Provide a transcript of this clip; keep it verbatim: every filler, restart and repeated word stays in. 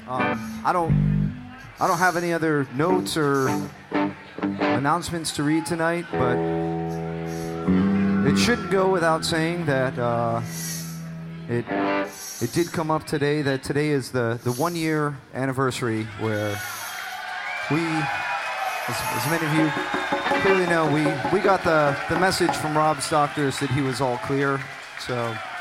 Um, I don't, I don't have any other notes or announcements to read tonight, but it shouldn't go without saying that uh, it, it did come up today that today is the, the one-year anniversary where we, as, as many of you clearly know, we, we got the, the message from Rob's doctors that he was all clear. So.